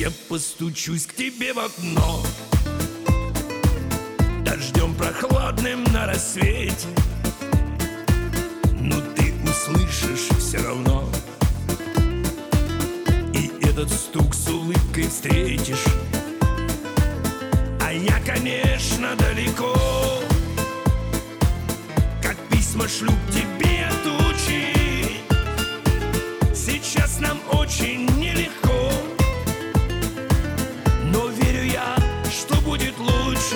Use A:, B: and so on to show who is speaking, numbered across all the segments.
A: Я постучусь к тебе в окно дождем прохладным на рассвете, но ты услышишь все равно, и этот стук с улыбкой встретишь. А я, конечно, далеко, как письма шлю к тебе тучи. Сейчас нам очень нелегко, но верю я, что будет лучше.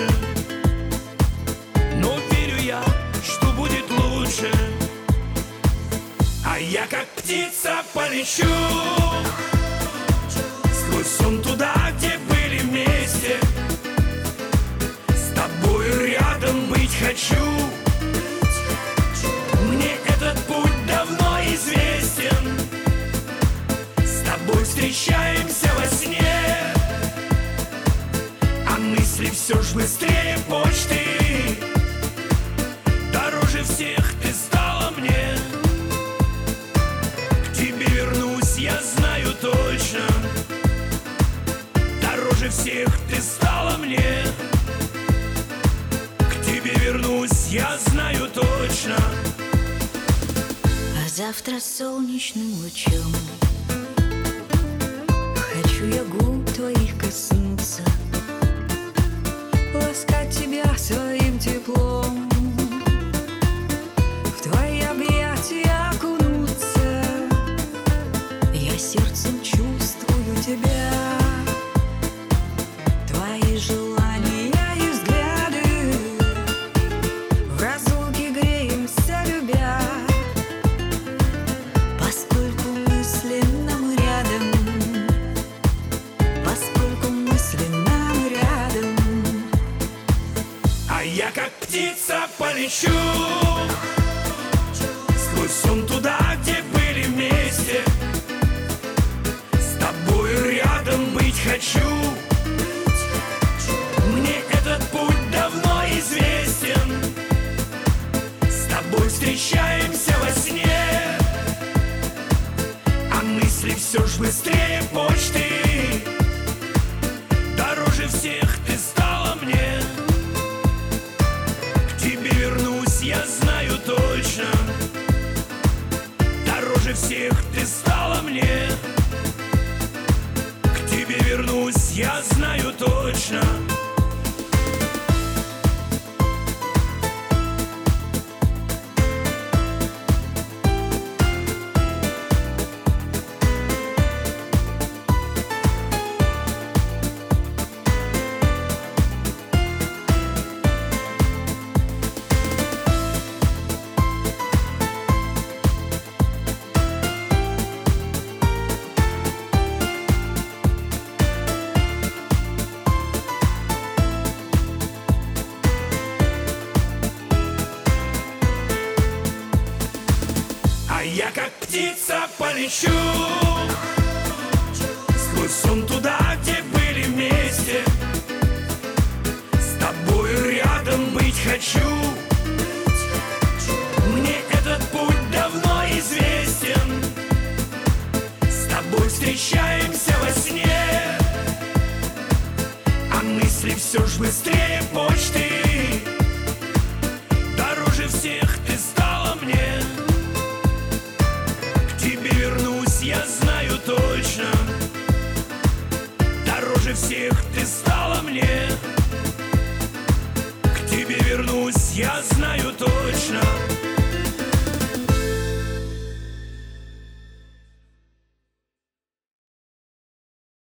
A: Но верю я, что будет лучше. А я как птица полечу сквозь сон туда, где были вместе. С тобою рядом быть хочу. Мне этот путь давно известен. С тобой встречаемся во сне, а мысли все ж быстрее почты. Дороже всех ты стала мне. К тебе вернусь, я знаю точно. Дороже всех ты стала мне. К тебе вернусь, я знаю точно.
B: А завтра солнечным лучом хочу я губ твоих коснуться, ласкать тебя своим теплом, в твои объятия окунуться. Я сердцем чувствую тебя, твои желания и взгляды. В разлуке греемся, любя, поскольку мысленно мы рядом. Поскольку мысленно мы рядом.
A: А я как птица полечу сквозь сон туда, где были вместе. С тобою рядом быть хочу. Мне этот путь давно известен. С тобой встречаемся во сне, а мысли все ж быстрее почты. Дороже всех ты стала мне. К тебе вернусь, я знаю точно. Дороже всех ты стала мне. К тебе вернусь, я знаю точно. А я как птица полечу сквозь сон туда, где были вместе. С тобою рядом быть хочу. Мне этот путь давно известен. С тобой встречаемся во сне, а мысли все ж быстрее почты. Дороже всех ты стала мне. К тебе вернусь, я знаю точно. Дороже всех ты стала мне. К тебе вернусь, я знаю точно.